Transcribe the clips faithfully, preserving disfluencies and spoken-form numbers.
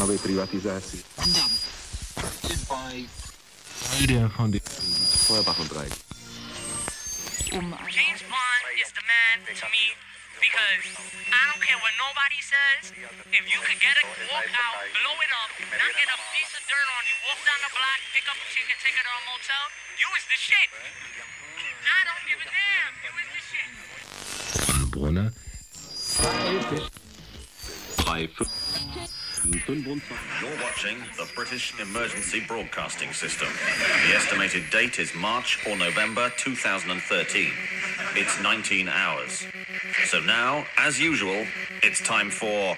nové privatizaci. James Bond is the man to me because I don't care what nobody says. If you could get it, walk out, blow it up, not get a piece of dirt on you, walk down the block, pick up a chick and take her to a motel, you is the shit. I don't give a damn. You is the shit. Brunner. You're watching the British Emergency Broadcasting System. The estimated date is March or November two thousand thirteen. It's nineteen hours. So now, as usual, it's time for...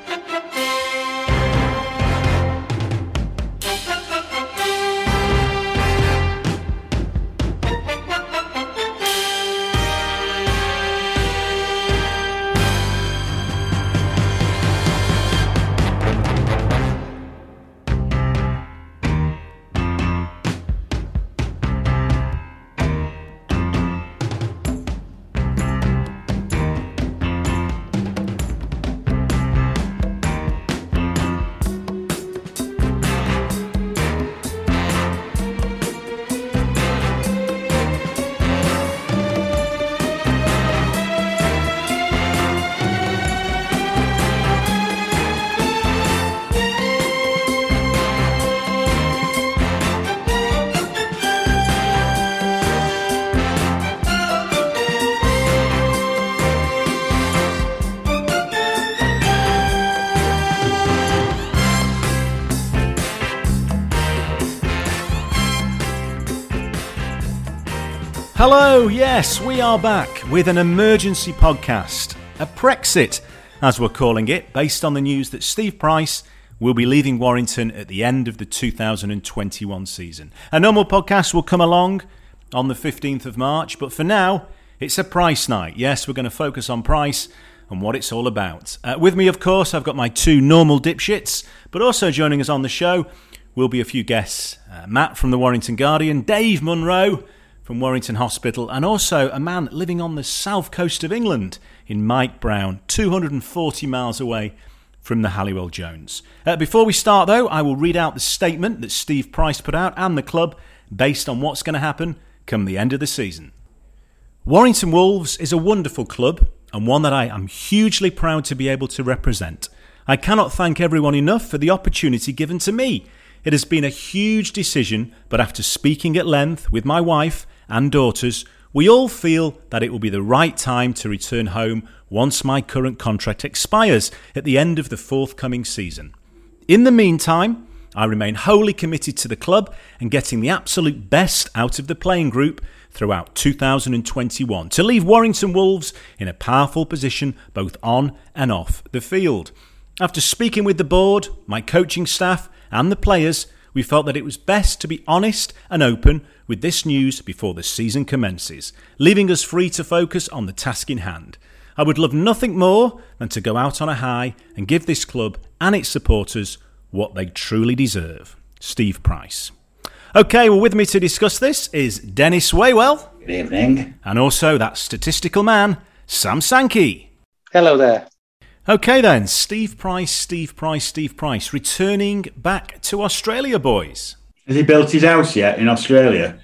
Hello, yes, we are back with an emergency podcast, a Brexit, as we're calling it, based on the news that Steve Price will be leaving Warrington at the end of the two thousand twenty-one season. A normal podcast will come along on the fifteenth of March, but for now, it's a Price night. Yes, we're going to focus on Price and what it's all about. Uh, with me, of course, I've got my two normal dipshits, but also joining us on the show will be a few guests. Uh, Matt from the Warrington Guardian, Dave Munro from Warrington Hospital, and also a man living on the south coast of England in Mike Brown, two hundred forty miles away from the Halliwell Jones. Uh, before we start, though, I will read out the statement that Steve Price put out and the club based on what's going to happen come the end of the season. Warrington Wolves is a wonderful club and one that I am hugely proud to be able to represent. I cannot thank everyone enough for the opportunity given to me. It has been a huge decision, but after speaking at length with my wife and daughters, we all feel that it will be the right time to return home once my current contract expires at the end of the forthcoming season. In the meantime, I remain wholly committed to the club and getting the absolute best out of the playing group throughout two thousand twenty-one to leave Warrington Wolves in a powerful position both on and off the field. After speaking with the board, my coaching staff and the players, we felt that it was best to be honest and open with this news before the season commences, leaving us free to focus on the task in hand. I would love nothing more than to go out on a high and give this club and its supporters what they truly deserve. Steve Price. Okay, well, with me to discuss this is Dennis Waywell. Good evening. And also that statistical man, Sam Sankey. Hello there. Okay then, Steve Price, Steve Price, Steve Price, returning back to Australia, boys. Has he built his house yet in Australia?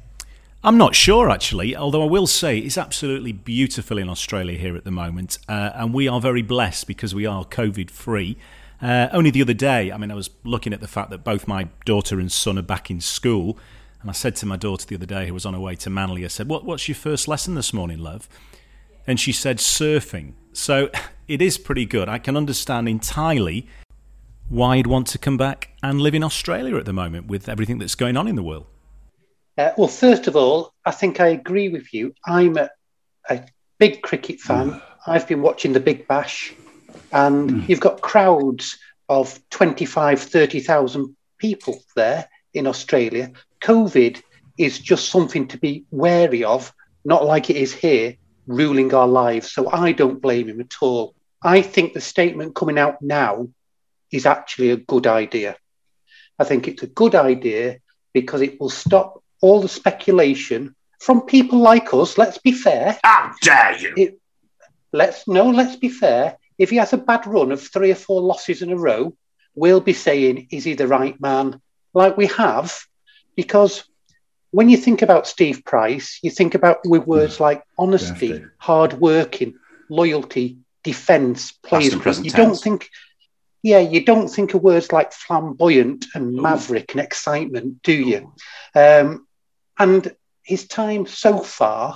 I'm not sure, actually, although I will say it's absolutely beautiful in Australia here at the moment, uh, and we are very blessed because we are COVID-free. Uh, only the other day, I mean, I was looking at the fact that both my daughter and son are back in school, and I said to my daughter the other day, who was on her way to Manly, I said, what, what's your first lesson this morning, love? And she said surfing. So it is pretty good. I can understand entirely why you'd want to come back and live in Australia at the moment with everything that's going on in the world. Uh, well, first of all, I think I agree with you. I'm a, a big cricket fan. I've been watching the Big Bash, and mm. you've got crowds of twenty-five, thirty thousand people there in Australia. COVID is just something to be wary of, not like it is here, ruling our lives. So I don't blame him at all. I think the statement coming out now is actually a good idea. I think it's a good idea because it will stop all the speculation from people like us. Let's be fair. How dare you? It, let's no, let's be fair. If he has a bad run of three or four losses in a row, we'll be saying, is he the right man? Like we have, because when you think about Steve Price, you think about with words like honesty, hard working, loyalty, defence, plays. You don't think, yeah, you don't think of words like flamboyant and maverick and excitement, do you? Um, and his time so far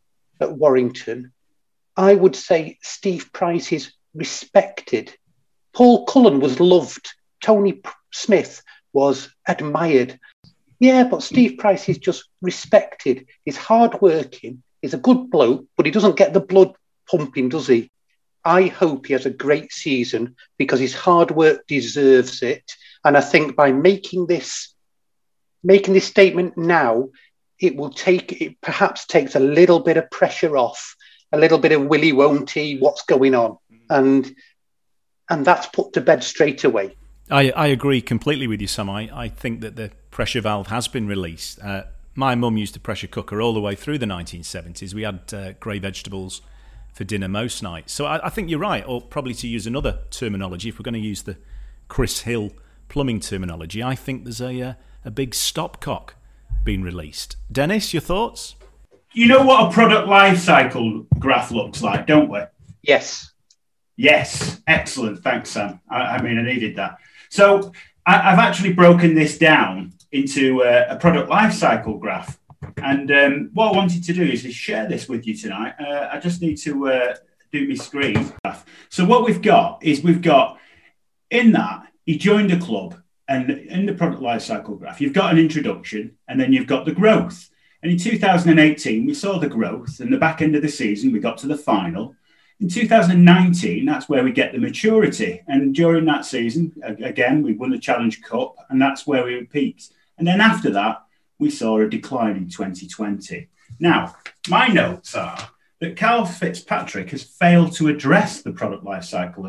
at Warrington, I would say Steve Price is respected. Paul Cullen was loved. Tony Smith was admired. Yeah, but Steve Price is just respected. He's hard-working. He's a good bloke, but he doesn't get the blood pumping, does he? I hope he has a great season because his hard work deserves it. And I think by making this, making this statement now, it will take, it perhaps takes a little bit of pressure off, a little bit of willy won't he, what's going on, and and that's put to bed straight away. I, I agree completely with you, Sam. I, I think that the pressure valve has been released. Uh, my mum used a pressure cooker all the way through the nineteen seventies. We had uh, grey vegetables for dinner most nights. So I, I think you're right, or probably to use another terminology, if we're going to use the Chris Hill plumbing terminology, I think there's a, uh, a big stopcock being released. Dennis, your thoughts? You know what a product life cycle graph looks like, don't we? Yes. Yes, excellent. Thanks, Sam. I, I mean, I needed that. So I, I've actually broken this down into a, a product life cycle graph. And um, what I wanted to do is, is share this with you tonight. Uh, I just need to uh, do my screen. So what we've got is we've got, in that, he joined a club, and in the product life cycle graph, you've got an introduction, and then you've got the growth. And in two thousand eighteen, we saw the growth, and the back end of the season, we got to the final. In two thousand nineteen, that's where we get the maturity. And during that season, again, we won the Challenge Cup, and that's where we peaked. And then after that, we saw a decline in twenty twenty. Now, my notes are that Carl Fitzpatrick has failed to address the product life cycle.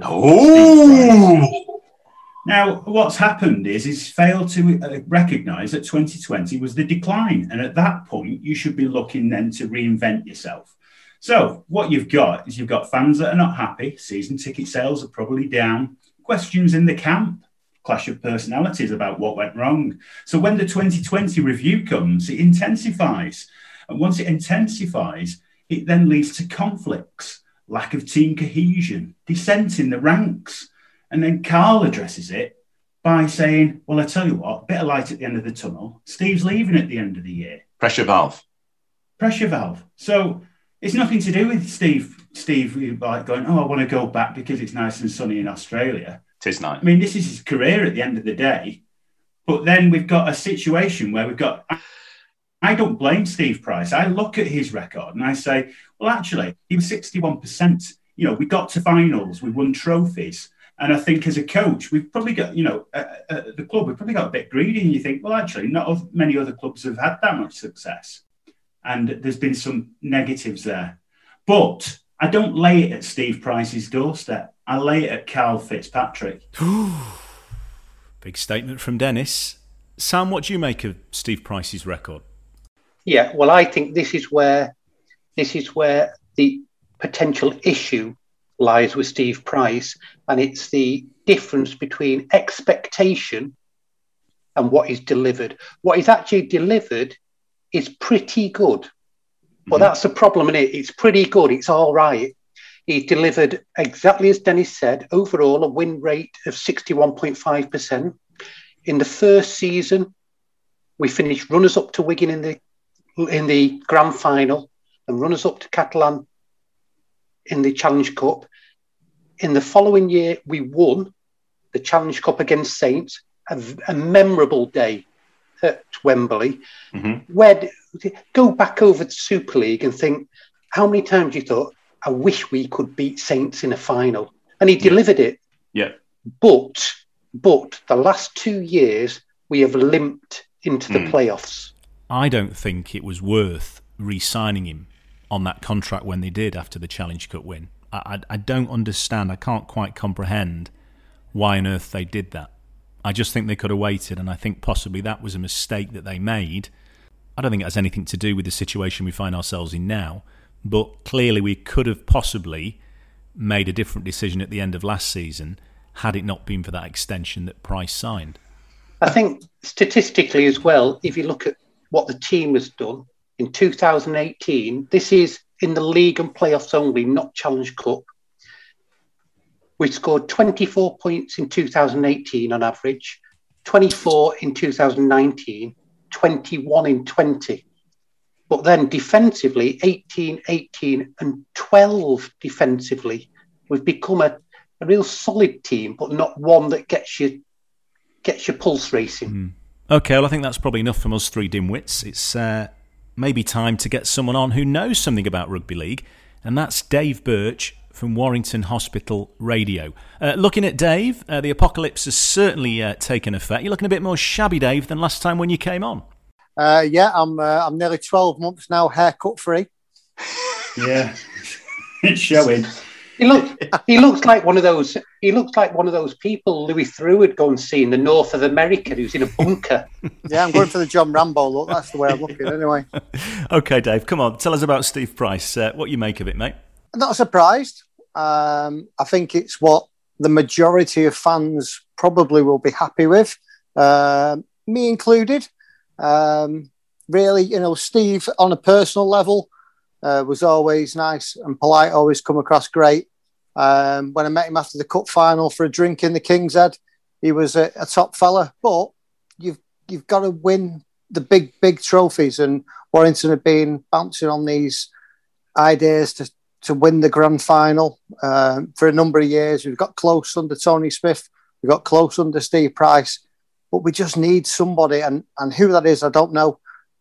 Oh! Now, what's happened is he's failed to uh, recognise that twenty twenty was the decline. And at that point, you should be looking then to reinvent yourself. So what you've got is you've got fans that are not happy. Season ticket sales are probably down. Questions in the camp. Clash of personalities about what went wrong. So when the twenty twenty review comes, it intensifies. And once it intensifies, it then leads to conflicts, lack of team cohesion, dissent in the ranks. And then Carl addresses it by saying, well, I tell you what, bit of light at the end of the tunnel. Steve's leaving at the end of the year. Pressure valve. Pressure valve. So it's nothing to do with Steve, Steve like going, oh, I want to go back because it's nice and sunny in Australia. It is nice. I mean, this is his career at the end of the day. But then we've got a situation where we've got... I don't blame Steve Price. I look at his record and I say, well, actually, he was sixty-one percent. You know, we got to finals, we won trophies. And I think as a coach, we've probably got, you know, at, at the club, we've probably got a bit greedy. And you think, well, actually, not many other clubs have had that much success. And there's been some negatives there. But I don't lay it at Steve Price's doorstep. I lay it at Carl Fitzpatrick. Big statement from Dennis. Sam, what do you make of Steve Price's record? Yeah, well, I think this is where this is where the potential issue lies with Steve Price, and it's the difference between expectation and what is delivered. What is actually delivered is pretty good. But mm-hmm. that's the problem, isn't it? It's pretty good. It's all right. He delivered, exactly as Dennis said, overall a win rate of sixty-one point five percent. In the first season, we finished runners-up to Wigan in the in the grand final and runners-up to Catalan in the Challenge Cup. In the following year, we won the Challenge Cup against Saints, a, a memorable day at Wembley. Mm-hmm. Where go back over the Super League and think, how many times you thought, I wish we could beat Saints in a final? And he delivered it. Yeah. But, but the last two years, we have limped into the mm. playoffs. I don't think it was worth re-signing him on that contract when they did after the Challenge Cup win. I, I, I don't understand. I can't quite comprehend why on earth they did that. I just think they could have waited, and I think possibly that was a mistake that they made. I don't think it has anything to do with the situation we find ourselves in now, but clearly we could have possibly made a different decision at the end of last season had it not been for that extension that Price signed. I think statistically as well, if you look at what the team has done in two thousand eighteen, this is in the league and playoffs only, not Challenge Cup. We scored twenty-four points in two thousand eighteen on average, twenty-four in two thousand nineteen, twenty-one in twenty. But then defensively, eighteen, eighteen and twelve defensively. We've become a, a real solid team, but not one that gets you gets your pulse racing. Mm. Okay, well, I think that's probably enough from us three dimwits. It's uh, maybe time to get someone on who knows something about rugby league, and that's Dave Birch from Warrington Hospital Radio. Uh, looking at Dave, uh, the apocalypse has certainly uh, taken effect. You're looking a bit more shabby, Dave, than last time when you came on. Uh, yeah, I'm uh, I'm nearly twelve months now haircut free. Yeah, it's showing. He looks he looks like one of those he looks like one of those people Louis Theroux would go and see in the north of America who's in a bunker. Yeah, I'm going for the John Rambo look. That's the way I'm looking anyway. Okay, Dave, come on, tell us about Steve Price. Uh, what you make of it, mate? I'm not surprised. Um, I think it's what the majority of fans probably will be happy with, uh, me included. Um, really, you know, Steve on a personal level uh, was always nice and polite, always come across great. Um, when I met him after the cup final for a drink in the King's Head, he was a, a top fella. But you've you've got to win the big big trophies, and Warrington have been bouncing on these ideas to to win the grand final um, for a number of years. We've got close under Tony Smith, we got close under Steve Price. But we just need somebody, and, and who that is, I don't know,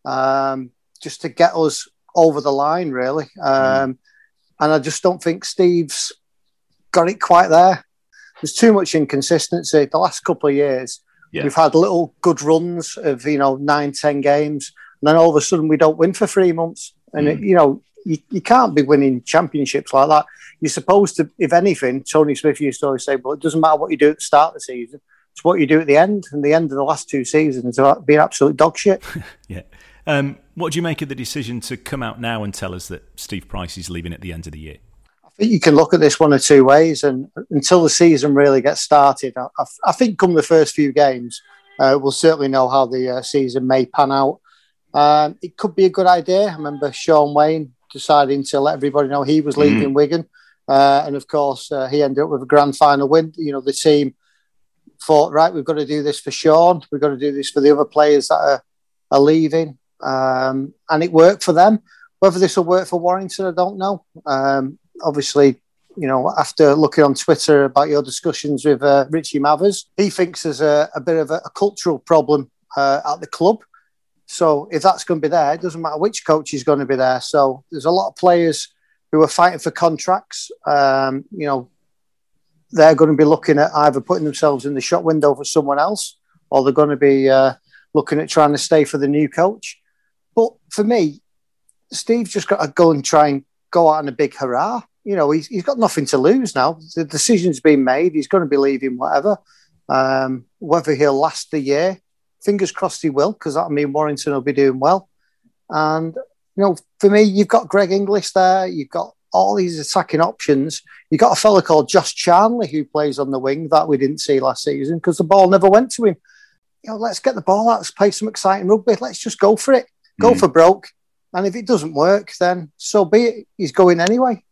um, just to get us over the line, really. Um, mm. And I just don't think Steve's got it quite there. There's too much inconsistency. The last couple of years, yeah. We've had little good runs of, you know, nine, ten games, and then all of a sudden we don't win for three months. And, mm. it, you know, you, you can't be winning championships like that. You're supposed to, if anything, Tony Smith used to always say, well, it doesn't matter what you do at the start of the season. It's what you do at the end, and the end of the last two seasons have been absolute dog shit. Yeah. Um, what do you make of the decision to come out now and tell us that Steve Price is leaving at the end of the year? I think you can look at this one of two ways, and until the season really gets started, I, I think come the first few games, uh, we'll certainly know how the uh, season may pan out. Um, it could be a good idea. I remember Sean Wayne deciding to let everybody know he was leaving mm. Wigan, uh, and of course uh, he ended up with a grand final win. You know, the team thought, right, we've got to do this for Sean. We've got to do this for the other players that are, are leaving. Um, and it worked for them. Whether this will work for Warrington, I don't know. Um, obviously, you know, after looking on Twitter about your discussions with uh, Richie Mathers, he thinks there's a, a bit of a, a cultural problem uh, at the club. So if that's going to be there, it doesn't matter which coach is going to be there. So there's a lot of players who are fighting for contracts. Um, you know, they're going to be looking at either putting themselves in the shop window for someone else, or they're going to be uh, looking at trying to stay for the new coach. But for me, Steve's just got to go and try and go out in a big hurrah. You know, he's, he's got nothing to lose now. The decision's been made. He's going to be leaving whatever. Um, whether he'll last the year, fingers crossed he will, because that means Warrington will be doing well. And, you know, for me, you've got Greg Inglis there. You've got all these attacking options. You got a fella called Josh Charnley who plays on the wing that we didn't see last season because the ball never went to him. You know, let's get the ball out. Let's play some exciting rugby. Let's just go for it. Go mm. for broke. And if it doesn't work, then so be it. He's going anyway.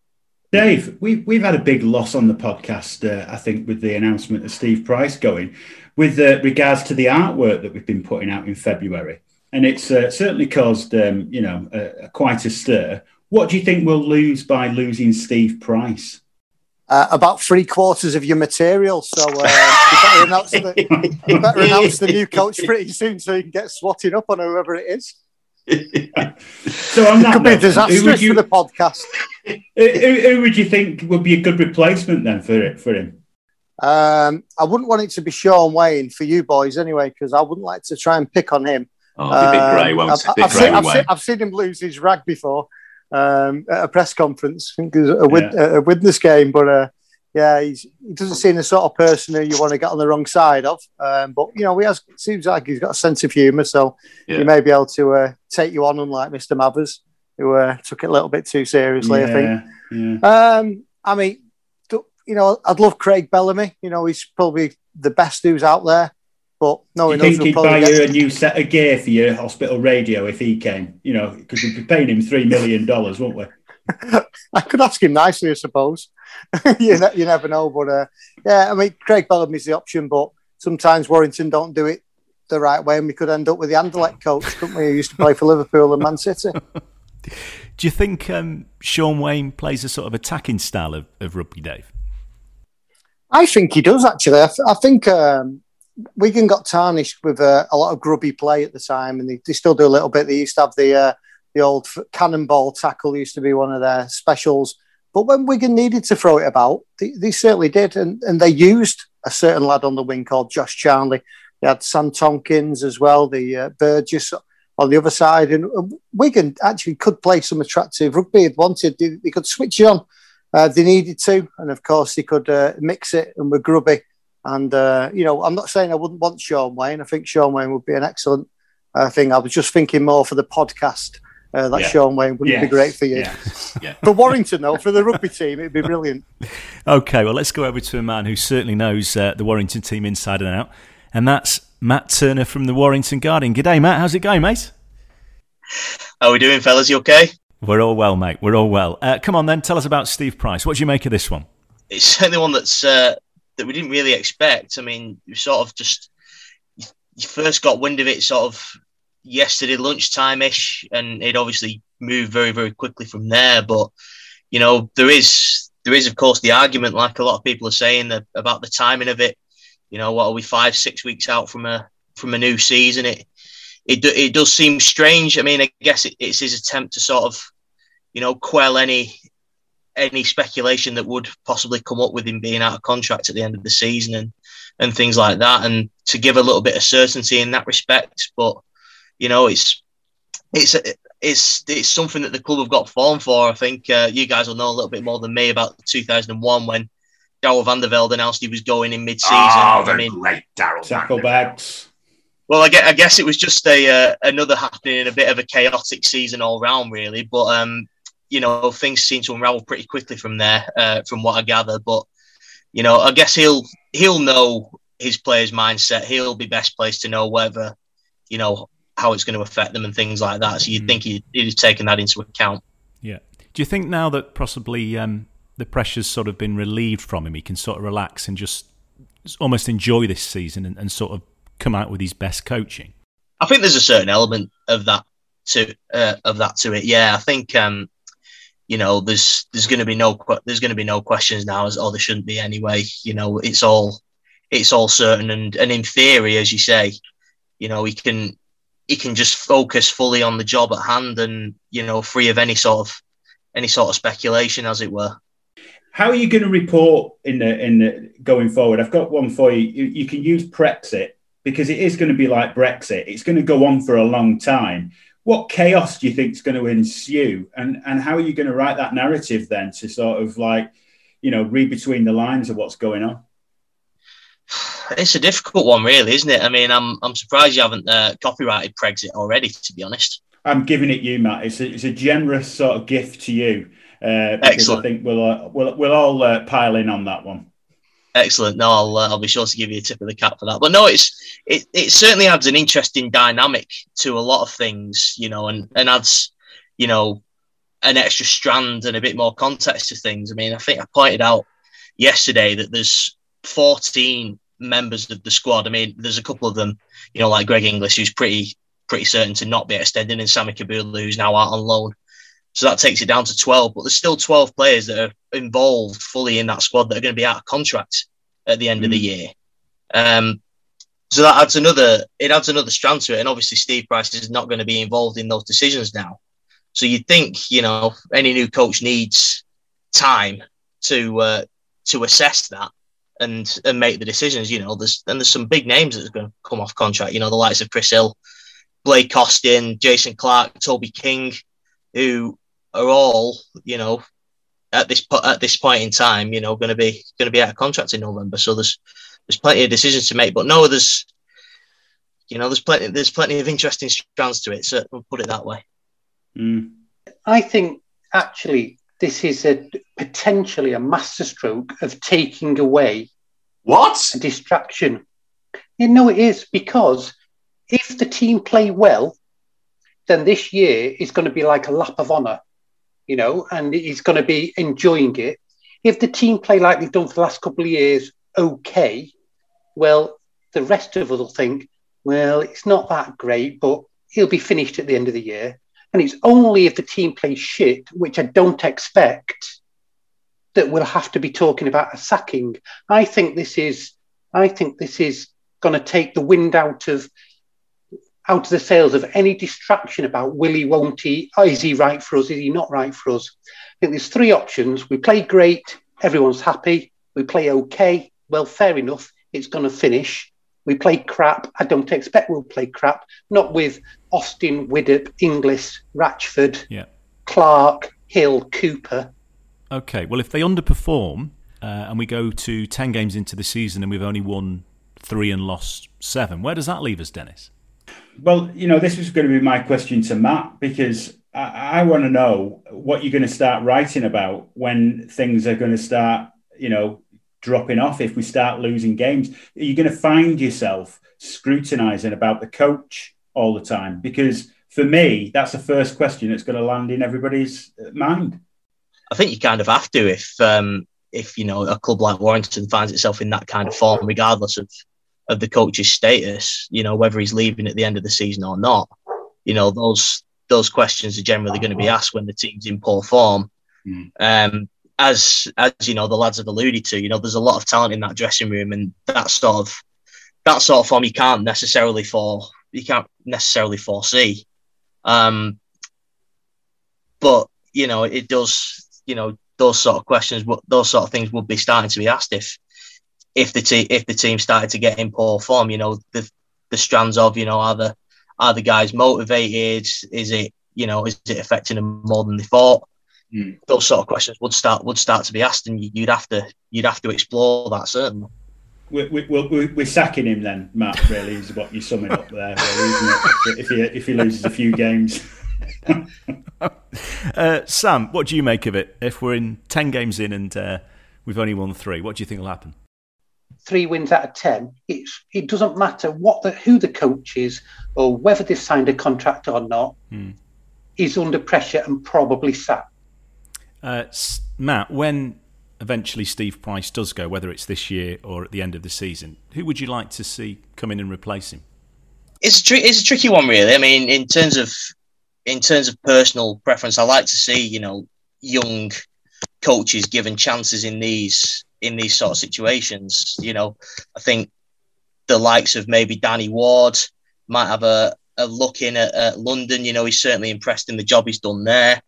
Dave, we've, we've had a big loss on the podcast, uh, I think, with the announcement of Steve Price going, with uh, regards to the artwork that we've been putting out in February. And it's uh, certainly caused, um, you know, uh, quite a stir. What do you think we'll lose by losing Steve Price? Uh, about three quarters of your material. So uh, you better, announce the, you better announce the new coach pretty soon so you can get swatted up on whoever it is. So on that it could note, be disastrous you, for the podcast. Who, who would you think would be a good replacement then for it for him? Um, I wouldn't want it to be Sean Wayne for you boys anyway, because I wouldn't like to try and pick on him. Oh, it'd be a bit grey, won't it? I've, I've, seen, I've, seen, I've seen him lose his rag before um, at a press conference. I think it was a, win, yeah. a witness game, but uh, yeah, he's, he doesn't seem the sort of person who you want to get on the wrong side of. Um, but, you know, he has, it seems like he's got a sense of humour, so yeah. he may be able to uh, take you on, unlike Mister Mathers, who uh, took it a little bit too seriously, yeah, I think. Yeah. Um, I mean, you know, I'd love Craig Bellamy. You know, he's probably the best who's out there. But no, you think he'd buy you a new set of gear for your hospital radio if he came? You know, because we'd be paying him three million dollars, wouldn't we? I could ask him nicely, I suppose. you, ne- you never know, but uh, yeah, I mean, Craig Bellamy's the option, but sometimes Warrington don't do it the right way, and we could end up with the Anderlecht coach, couldn't we? Who used to play for Liverpool and Man City. Do you think um, Sean Wayne plays a sort of attacking style of, of rugby, Dave? I think he does, actually. I, th- I think um, Wigan got tarnished with uh, a lot of grubby play at the time, and they, they still do a little bit. They used to have the uh, the old cannonball tackle, used to be one of their specials. But when Wigan needed to throw it about, they, they certainly did, and, and they used a certain lad on the wing called Josh Charnley. They had Sam Tompkins as well, the uh, Burgess on the other side, and uh, Wigan actually could play some attractive rugby if wanted. They, they could switch it on. Uh, they needed to, and of course they could uh, mix it and were grubby. And, uh, you know, I'm not saying I wouldn't want Sean Wayne. I think Sean Wayne would be an excellent uh, thing. I was just thinking more for the podcast uh, that yeah. Sean Wayne wouldn't yes. be great for you. Yeah. Yeah. For Warrington, though, for the rugby team, it'd be brilliant. OK, well, let's go over to a man who certainly knows uh, the Warrington team inside and out, and that's Matt Turner from the Warrington Guardian. G'day, Matt. How's it going, mate? How are we doing, fellas? You OK? We're all well, mate. We're all well. Uh, come on, then. Tell us about Steve Price. What do you make of this one? It's certainly one that's uh, that we didn't really expect. I mean, you sort of just you first got wind of it sort of yesterday lunchtime-ish, and it obviously moved very, very quickly from there. But you know, there is there is of course the argument, like a lot of people are saying, that, about the timing of it. You know, what are we five, six weeks out from a from a new season? It. It, it does seem strange. I mean, I guess it, it's his attempt to sort of, you know, quell any any speculation that would possibly come up with him being out of contract at the end of the season and, and things like that, and to give a little bit of certainty in that respect. But, you know, it's it's it's it's something that the club have got form for. I think uh, you guys will know a little bit more than me about two thousand one when Darrell van der Velde announced he was going in mid-season. Oh, the I mean, great Darrell tackle bags. Well, I guess, I guess it was just a uh, another happening in a bit of a chaotic season all round, really. But, um, you know, things seem to unravel pretty quickly from there, uh, from what I gather. But, you know, I guess he'll he'll know his players' mindset. He'll be best placed to know whether, you know, how it's going to affect them and things like that. So you'd mm. think he'd, he'd have taken that into account. Yeah. Do you think now that possibly um, the pressure's sort of been relieved from him, he can sort of relax and just almost enjoy this season and, and sort of come out with his best coaching? I think there's a certain element of that to uh, of that to it. Yeah, I think um, you know there's there's going to be no there's going to be no questions now, as or there shouldn't be anyway. You know, it's all it's all certain, and and in theory, as you say, you know, he can he can just focus fully on the job at hand, and you know, free of any sort of any sort of speculation, as it were. How are you going to report in the in the, going forward? I've got one for you. You, you can use Brexit, because it is going to be like Brexit. It's going to go on for a long time. What chaos do you think is going to ensue? And and how are you going to write that narrative then to sort of like, you know, read between the lines of what's going on? It's a difficult one, really, isn't it? I mean, I'm I'm surprised you haven't uh, copyrighted Brexit already, to be honest. I'm giving it you, Matt. It's a, it's a generous sort of gift to you. Uh, because Excellent. I think we'll, uh, we'll, we'll all uh, pile in on that one. Excellent. No, I'll uh, I'll be sure to give you a tip of the cap for that. But no, it's it, it certainly adds an interesting dynamic to a lot of things, you know, and, and adds, you know, an extra strand and a bit more context to things. I mean, I think I pointed out yesterday that there's fourteen members of the squad. I mean, there's a couple of them, you know, like Greg Inglis, who's pretty pretty certain to not be extended, and Sammy Kabula, who's now out on loan. So that takes it down to twelve, but there's still twelve players that are involved fully in that squad that are going to be out of contract at the end mm. of the year. Um, so that adds another, it adds another strand to it. And obviously Steve Price is not going to be involved in those decisions now. So you'd think, you know, any new coach needs time to uh, to assess that and and make the decisions. You know, there's and there's some big names that are going to come off contract. You know, the likes of Chris Hill, Blake Costin, Jason Clark, Toby King, who are all, you know, at this po- at this point in time, you know, going to be going to be out of contract in November. So there's there's plenty of decisions to make. But no, there's, you know, there's plenty there's plenty of interesting strands to it. So we'll put it that way. Mm. I think actually this is a potentially a masterstroke of taking away what a distraction. You know it is, because if the team play well, then this year is going to be like a lap of honour, you know, and he's going to be enjoying it. If the team play like they've done for the last couple of years, okay, well, the rest of us will think, well, it's not that great, but he'll be finished at the end of the year. And it's only if the team plays shit, which I don't expect, that we'll have to be talking about a sacking. I think this is, I think this is going to take the wind out of out of the sails of any distraction about will he, won't he, is he right for us, is he not right for us. I think there's three options. We play great, everyone's happy. We play okay, well, fair enough, it's going to finish. We play crap, I don't expect we'll play crap, not with Austin, Widdop, Inglis, Ratchford, yeah. Clark, Hill, Cooper. Okay, well, if they underperform uh, and we go to ten games into the season and we've only won three and lost seven, where does that leave us, Dennis? Well, you know, this was going to be my question to Matt, because I, I want to know what you're going to start writing about when things are going to start, you know, dropping off. If we start losing games, are you going to find yourself scrutinising about the coach all the time? Because for me, that's the first question that's going to land in everybody's mind. I think you kind of have to if, um, if you know, a club like Warrington finds itself in that kind of form, regardless of of the coach's status, you know, whether he's leaving at the end of the season or not. You know, those those questions are generally going to be asked when the team's in poor form. Mm. Um, as as you know, the lads have alluded to, you know, there's a lot of talent in that dressing room, and that sort of that sort of form you can't necessarily for you can't necessarily foresee. Um, but you know, it does. You know, those sort of questions, those sort of things would be starting to be asked if. If the team if the team started to get in poor form, you know, the the strands of, you know, are the are the guys motivated? Is it, you know, is it affecting them more than they thought? Mm. Those sort of questions would start would start to be asked, and you'd have to you'd have to explore that, certainly. We're, we're, we're sacking him then, Matt. Really, is what you're summing up there. Really, isn't it? If he if he loses a few games. uh, Sam, what do you make of it? If we're in ten games in and uh, we've only won three, what do you think will happen? Three wins out of ten, it's, it doesn't matter what the, who the coach is or whether they've signed a contract or not, mm. is under pressure and probably sacked. Uh, Matt, when eventually Steve Price does go, whether it's this year or at the end of the season, who would you like to see come in and replace him? It's a, tri- it's a tricky one, really. I mean, in terms of in terms of personal preference, I like to see, you know, young coaches given chances in these. in these sort of situations. You know, I think the likes of maybe Danny Ward might have a, a look in at, at London. You know, he's certainly impressed in the job he's done there.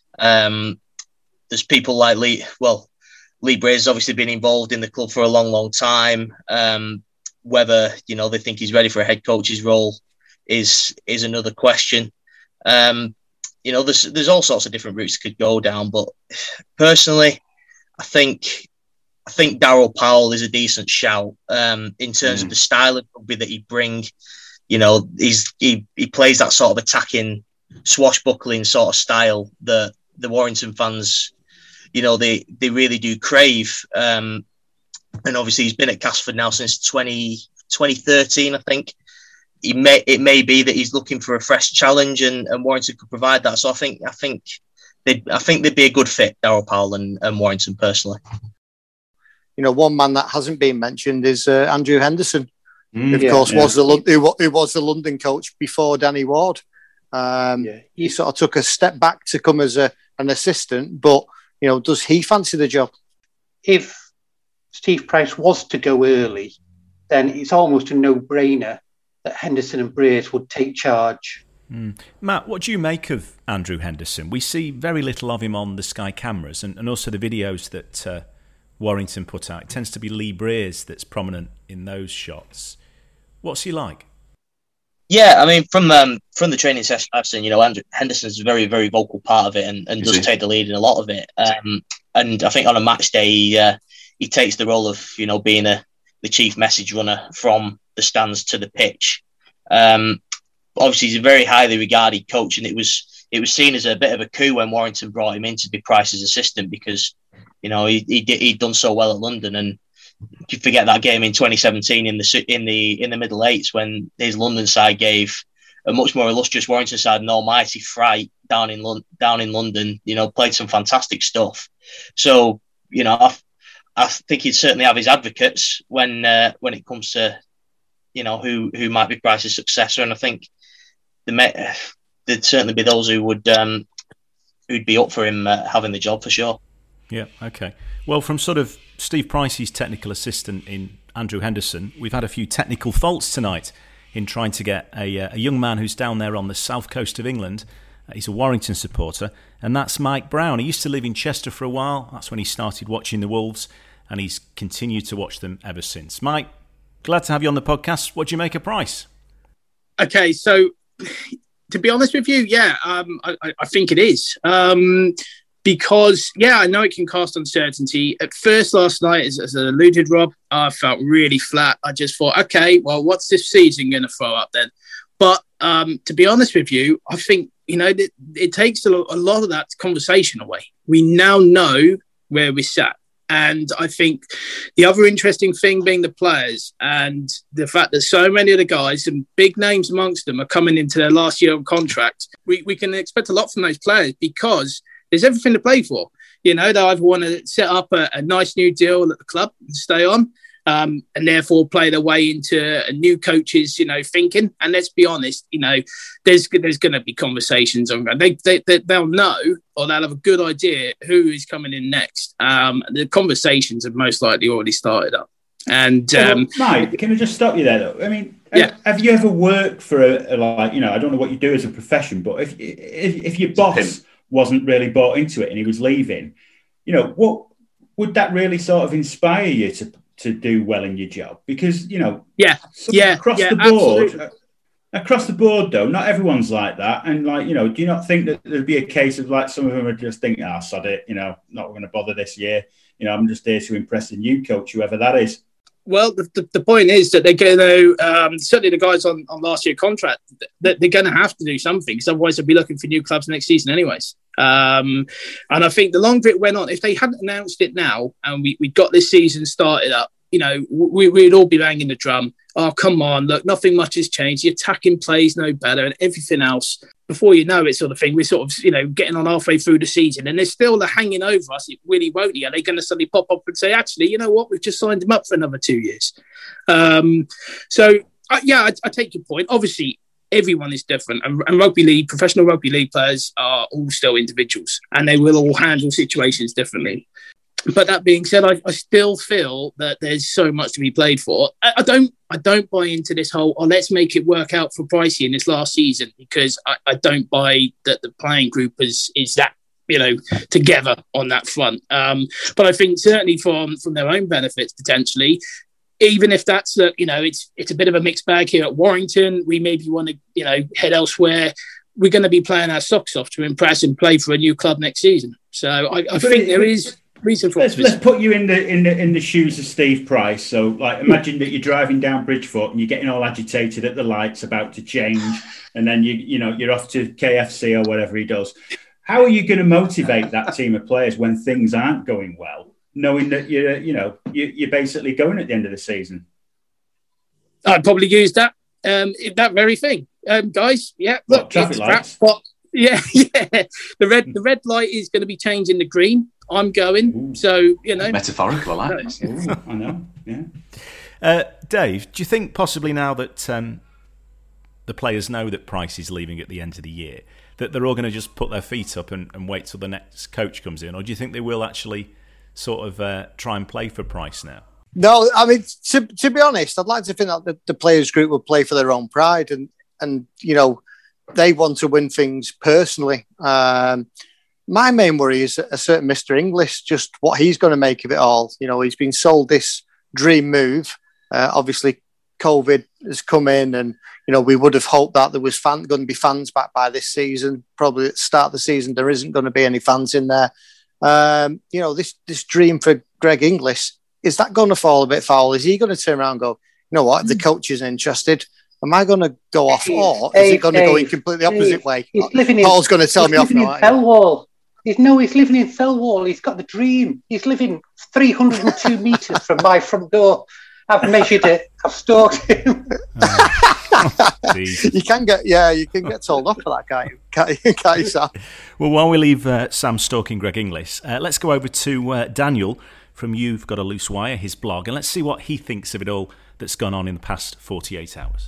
Um, there's people like Lee, well, Lee Brazi's obviously been involved in the club for a long, long time. Um, whether, you know, they think he's ready for a head coach's role is is another question. Um, you know, there's there's all sorts of different routes that could go down, but personally, I think I think Daryl Powell is a decent shout um, in terms mm. of the style of rugby that he bring. You know, he's he he plays that sort of attacking, swashbuckling sort of style that the Warrington fans, you know, they they really do crave. Um, and obviously, he's been at Castleford now since twenty, twenty thirteen, I think. He may it may be that he's looking for a fresh challenge, and, and Warrington could provide that. So I think I think they I think they'd be a good fit, Daryl Powell and, and Warrington personally. You know, one man that hasn't been mentioned is uh, Andrew Henderson, mm, who of yeah, course yeah. was the who, who was the London coach before Danny Ward. Um, yeah. He sort of took a step back to come as a, an assistant, but you know, does he fancy the job? If Steve Price was to go early, then it's almost a no-brainer that Henderson and Brace would take charge. Mm. Matt, what do you make of Andrew Henderson? We see very little of him on the Sky cameras, and, and also the videos that uh, Warrington put out. It tends to be Lee Brace that's prominent in those shots. What's he like? Yeah, I mean, from um, from the training session I've seen, you know, Andrew Henderson's a very, very vocal part of it, and, and does take the lead in a lot of it. Um, and I think on a match day, he, uh, he takes the role of, you know, being a the chief message runner from the stands to the pitch. Um, obviously, he's a very highly regarded coach, and it was it was seen as a bit of a coup when Warrington brought him in to be Price's assistant because, you know, he, he he'd done so well at London, and you forget that game in twenty seventeen in the in the in the middle eights when his London side gave a much more illustrious Warrington side an almighty fright down in London. Down in London, you know, played some fantastic stuff. So, you know, I, I think he'd certainly have his advocates when uh, when it comes to, you know, who who might be Price's successor, and I think the uh, there'd certainly be those who would um, who'd be up for him uh, having the job for sure. Yeah, okay. Well, from sort of Steve Price's technical assistant in Andrew Henderson, we've had a few technical faults tonight in trying to get a, a young man who's down there on the south coast of England. He's a Warrington supporter, and that's Mike Brown. He used to live in Chester for a while. That's when he started watching the Wolves, and he's continued to watch them ever since. Mike, glad to have you on the podcast. What do you make of Price? Okay, so to be honest with you, yeah, um, I, I think it is. Um, Because, yeah, I know it can cast uncertainty. At first last night, as, as I alluded, Rob, I felt really flat. I just thought, okay, well, what's this season going to throw up then? But um, to be honest with you, I think, you know, it, it takes a, a lot of that conversation away. We now know where we sat. And I think the other interesting thing being the players and the fact that so many of the guys and big names amongst them are coming into their last year of contract. We, we can expect a lot from those players because there's everything to play for. You know, they either want to set up a, a nice new deal at the club and stay on, um, and therefore play their way into a new coach's, you know, thinking. And let's be honest, you know, there's there's going to be conversations on. They, they they they'll know, or they'll have a good idea who is coming in next. Um, the conversations have most likely already started up. And um, well, Mike, can I just stop you there though? I mean, yeah. have you ever worked for a, a like, you know, I don't know what you do as a profession, but if if, if your boss wasn't really bought into it and he was leaving, you know, what would that really sort of inspire you to to do well in your job? Because, you know, yeah, yeah, across yeah, the board, absolutely. across the board though, not everyone's like that. And like, you know, do you not think that there'd be a case of like some of them are just thinking, ah, oh, sod it, you know, not going to bother this year. You know, I'm just here to impress the new coach, whoever that is. Well, the, the, the point is that they're going to, um, certainly the guys on, on last year's contract, that they're going to have to do something because otherwise they'll be looking for new clubs next season anyways. Um, and I think the longer it went on, if they hadn't announced it now and we, we got this season started up, you know, we, we'd all be banging the drum. Oh, come on, look, nothing much has changed. The attacking plays no better and everything else. Before you know it, sort of thing, we're sort of, you know, getting on halfway through the season and there's still the hanging over us. It really won't he? Are they going to suddenly pop up and say, actually, you know what, we've just signed him up for another two years? Um, so, uh, yeah, I, I take your point. Obviously, everyone is different. And, and rugby league, professional rugby league players are all still individuals and they will all handle situations differently. But that being said, I, I still feel that there's so much to be played for. I, I don't I don't buy into this whole, oh, let's make it work out for Pricey in this last season because I, I don't buy that the playing group is is that, you know, together on that front. Um, but I think certainly from, from their own benefits, potentially, even if that's, uh, you know, it's it's a bit of a mixed bag here at Warrington, we maybe want to, you know, head elsewhere. We're going to be playing our socks off to impress and play for a new club next season. So I, I think there is reason for let's, let's put you in the in the in the shoes of Steve Price. So, like, imagine that you're driving down Bridgefoot and you're getting all agitated at the lights about to change, and then you you know you're off to K F C or whatever he does. How are you going to motivate that team of players when things aren't going well, knowing that you're you know you, you're basically going at the end of the season? I'd probably use that um, that very thing, um, guys. Yeah, look, what, traffic lights. But yeah, yeah. The red the red light is going to be changing the green. I'm going, Ooh. So, you know. Metaphorical, I like that. Ooh, I know, yeah. Uh, Dave, do you think possibly now that um, the players know that Price is leaving at the end of the year, that they're all going to just put their feet up and, and wait till the next coach comes in? Or do you think they will actually sort of uh, try and play for Price now? No, I mean, to, to be honest, I'd like to think that the, the players group will play for their own pride and, and you know, they want to win things personally. Um My main worry is a certain Mister Inglis, just what he's going to make of it all. You know, he's been sold this dream move. Uh, obviously, COVID has come in and, you know, we would have hoped that there was fan, going to be fans back by this season. Probably at the start of the season, there isn't going to be any fans in there. Um, you know, this, this dream for Greg Inglis, is that going to fall a bit foul? Is he going to turn around and go, you know what, if the coach isn't interested, Am I going to go off, Dave, or is Dave, it going to go in Dave, completely opposite Dave, way? He's living in, Paul's going to tell he's me off living now. in Fellwall. He's, no, he's living in Fellwall. He's got the dream. He's living three hundred two metres from my front door. I've measured it. I've stalked him. Oh, you can get, yeah, you can get told off for that guy, can't you, can't you, Sam? Well, while we leave uh, Sam stalking Greg Inglis, uh, let's go over to uh, Daniel from You've Got a Loose Wire, his blog, and let's see what he thinks of it all that's gone on in the past forty-eight hours.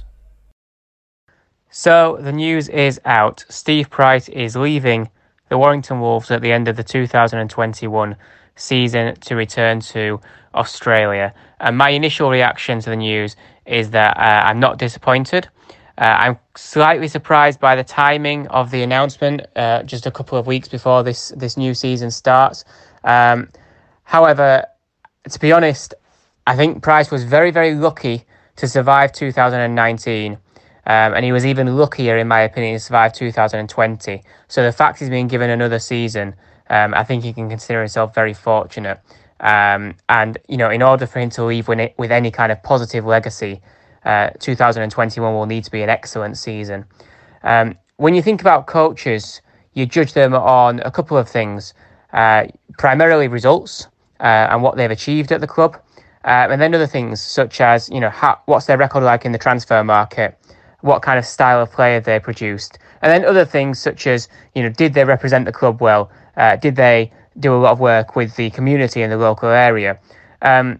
So the news is out. Steve Price is leaving the Warrington Wolves at the end of the two thousand twenty-one season to return to Australia. And my initial reaction to the news is that uh, I'm not disappointed. Uh, I'm slightly surprised by the timing of the announcement, uh, just a couple of weeks before this, this new season starts. Um, however, to be honest, I think Price was very, very lucky to survive two thousand nineteen. Um, and he was even luckier, in my opinion, to survive two thousand twenty. So the fact he's been given another season, um, I think he can consider himself very fortunate. Um, and, you know, in order for him to leave with, it, with any kind of positive legacy, uh, two thousand twenty-one will need to be an excellent season. Um, when you think about coaches, you judge them on a couple of things, uh, primarily results uh, and what they've achieved at the club. Uh, and then other things such as, you know, how, what's their record like in the transfer market, what kind of style of player they produced. And then other things such as, you know, did they represent the club well? Uh, did they do a lot of work with the community in the local area? Um,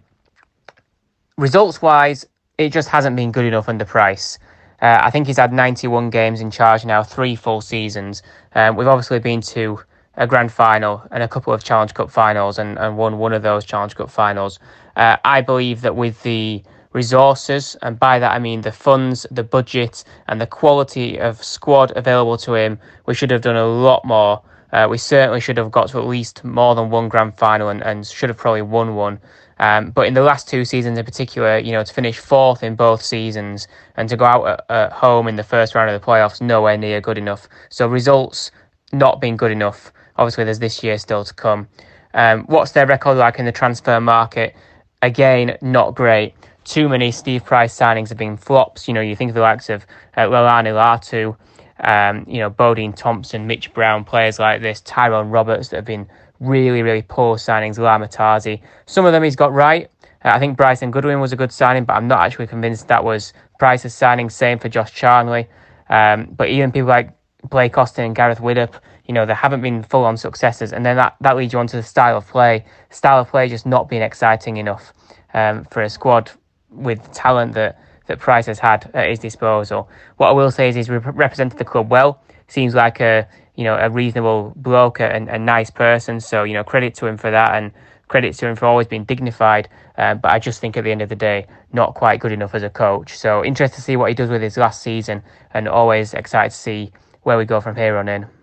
results-wise, it just hasn't been good enough under Price. Uh, I think he's had ninety-one games in charge now, three full seasons. Um, we've obviously been to a grand final and a couple of Challenge Cup finals and, and won one of those Challenge Cup finals. Uh, I believe that with the resources, and by that I mean the funds, the budget, and the quality of squad available to him, we should have done a lot more. Uh, we certainly should have got to at least more than one grand final and, and should have probably won one. Um, but in the last two seasons in particular, you know, to finish fourth in both seasons and to go out at, at home in the first round of the playoffs, nowhere near good enough. So results not being good enough. Obviously, there's this year still to come. Um, what's their record like in the transfer market? Again, not great. Too many Steve Price signings have been flops. You know, you think of the likes of uh, Lelani Latu, um, you know, Bodine Thompson, Mitch Brown, players like this, Tyrone Roberts that have been really, really poor signings, Lama Tazi. Some of them he's got right. Uh, I think Bryson Goodwin was a good signing, but I'm not actually convinced that was Price's signing. Same for Josh Charnley. Um, but even people like Blake Austin and Gareth Widdop, you know, they haven't been full-on successes. And then that, that leads you on to the style of play. Style of play just not being exciting enough um, for a squad with talent that, that Price has had at his disposal. What I will say is he's re- represented the club well. Seems like a you know a reasonable bloke and a nice person. So you know credit to him for that, and credit to him for always being dignified. Uh, but I just think at the end of the day, not quite good enough as a coach. So interested to see what he does with his last season, and always excited to see where we go from here on in.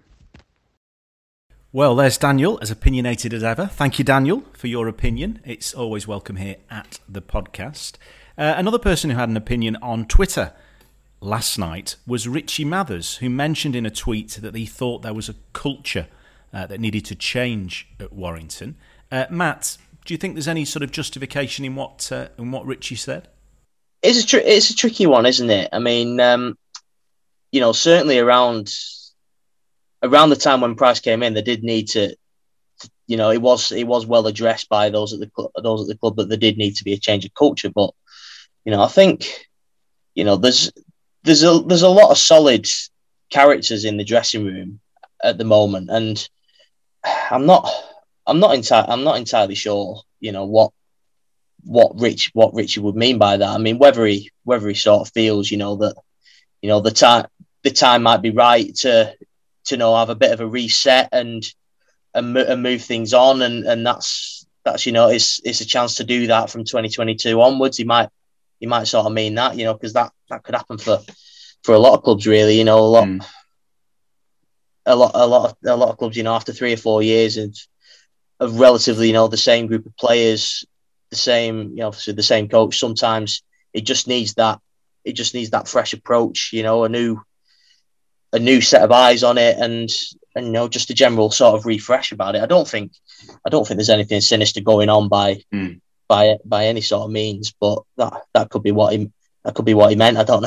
Well, there's Daniel, as opinionated as ever. Thank you, Daniel, for your opinion. It's always welcome here at the podcast. Uh, another person who had an opinion on Twitter last night was Richie Mathers, who mentioned in a tweet that he thought there was a culture uh, that needed to change at Warrington. Uh, Matt, do you think there's any sort of justification in what uh, in what Richie said? It's a tr- it's a tricky one, isn't it? I mean, um, you know, certainly around around the time when Price came in, they did need to. You know, it was it was well addressed by those at the cl- those at the club that there did need to be a change of culture. But you know, I think you know there's there's a there's a lot of solid characters in the dressing room at the moment, and I'm not I'm not entirely I'm not entirely sure. You know what what Rich what Richie would mean by that. I mean, whether he whether he sort of feels you know that you know the time the time might be right to to you know have a bit of a reset and. And, and move things on, and, and that's that's you know it's it's a chance to do that from twenty twenty-two onwards. He might he might sort of mean that you know because that, that could happen for, for a lot of clubs really you know a lot mm. a lot a lot of, a lot of clubs you know after three or four years of, of relatively you know the same group of players, the same you know obviously the same coach. Sometimes it just needs that it just needs that fresh approach, you know, a new a new set of eyes on it, and. And you know, just a general sort of refresh about it. I don't think, I don't think there's anything sinister going on by, mm. by, by any sort of means. But that that could be what he that could be what he meant. I don't know.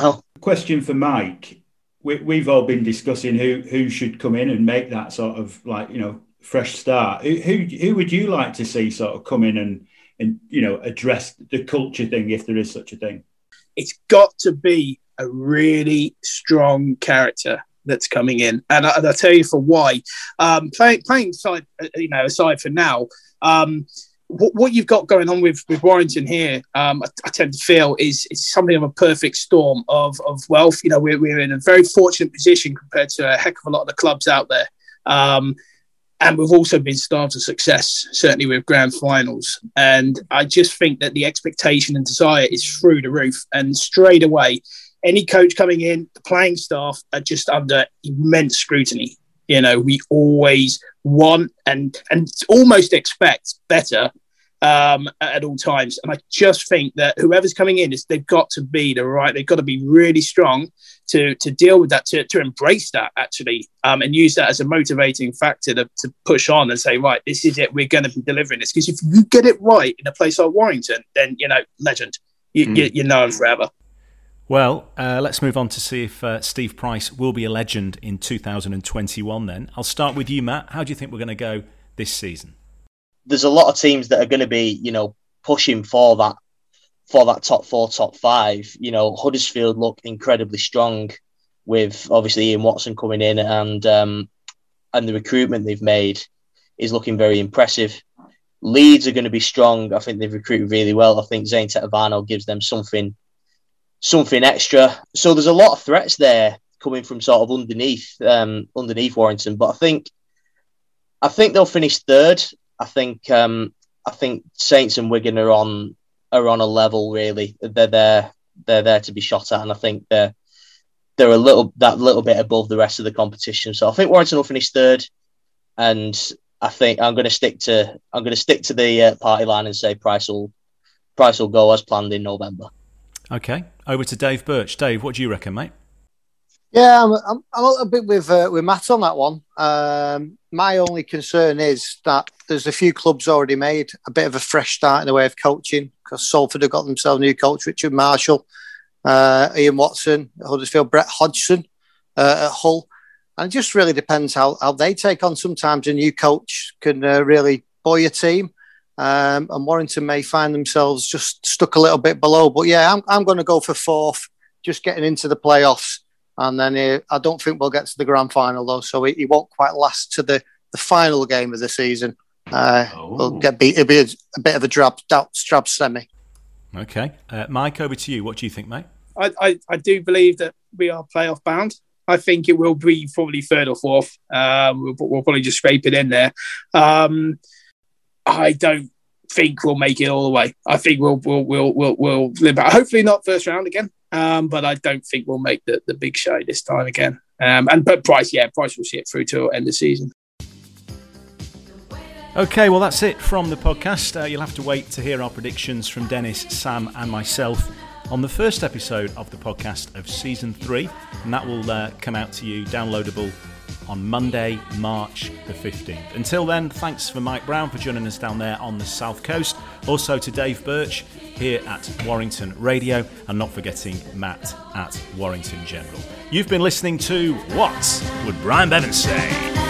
question for Mike. We, we've all been discussing who who should come in and make that sort of like, you know, fresh start. Who who, who would you like to see sort of come in and, and, you know, address the culture thing, if there is such a thing? It's got to be a really strong character that's coming in, and, I, and I'll tell you for why. Um, playing playing aside, you know, aside for now, um, what, what you've got going on with, with Warrington here, um, I, I tend to feel is is something of a perfect storm of of wealth. You know, we're we're in a very fortunate position compared to a heck of a lot of the clubs out there. Um, And we've also been starved of success, certainly with grand finals. And I just think that the expectation and desire is through the roof. And straight away, any coach coming in, the playing staff are just under immense scrutiny. You know, we always want and and almost expect better um, at all times. And I just think that whoever's coming in, is they've got to be the right, they've got to be really strong to to deal with that, to, to embrace that actually, um, and use that as a motivating factor to, to push on and say, right, this is it, we're going to be delivering this. Because if you get it right in a place like Warrington, then, you know, legend. You, mm. you, you know him forever. Well, uh, let's move on to see if uh, Steve Price will be a legend in two thousand twenty-one then. I'll start with you, Matt. How do you think we're going to go this season? There's a lot of teams that are going to be, you know, pushing for that, for that top four, top five. You know, Huddersfield look incredibly strong with obviously Ian Watson coming in, and um, and the recruitment they've made is looking very impressive. Leeds are going to be strong. I think they've recruited really well. I think Zane Tetevano gives them something something extra. So there's a lot of threats there coming from sort of underneath um, underneath Warrington. But I think I think they'll finish third. I think um, I think Saints and Wigan are on are on a level really. They're there they're there to be shot at, and I think they're they're a little that little bit above the rest of the competition. So I think Warrington will finish third, and I think I'm going to stick to I'm going to stick to the uh, party line and say Price will Price will go as planned in November. Okay, over to Dave Birch. Dave, what do you reckon, mate? Yeah, I'm, I'm, I'm a little bit with uh, with Matt on that one. Um, my only concern is that there's a few clubs already made a bit of a fresh start in the way of coaching, because Salford have got themselves a new coach, Richard Marshall, uh, Ian Watson at Huddersfield, Brett Hodgson uh, at Hull. And it just really depends how, how they take on. Sometimes a new coach can uh, really buoy a team. Um, and Warrington may find themselves just stuck a little bit below. But yeah, I'm, I'm going to go for fourth, just getting into the playoffs. And then uh, I don't think we'll get to the grand final, though. So it, it won't quite last to the, the final game of the season. Uh, oh. We'll get beat. It'll be a, a bit of a drab, drab semi. Okay. Uh, Mike, over to you. What do you think, mate? I, I, I do believe that we are playoff bound. I think it will be probably third or fourth. Um, we'll, we'll probably just scrape it in there. Um, I don't think we'll make it all the way. I think we'll we'll we'll we'll, we'll live out. Hopefully not first round again. Um, but I don't think we'll make the, the big show this time again. Um, and but Price, yeah, Price will see it through to end of season. Okay, well that's it from the podcast. Uh, you'll have to wait to hear our predictions from Dennis, Sam, and myself on the first episode of the podcast of season three, and that will uh, come out to you downloadable on Monday, March the fifteenth. Until then, thanks for Mike Brown for joining us down there on the South Coast. Also to Dave Birch here at Warrington Radio, and not forgetting Matt at Warrington General. You've been listening to What Would Brian Bevans Say?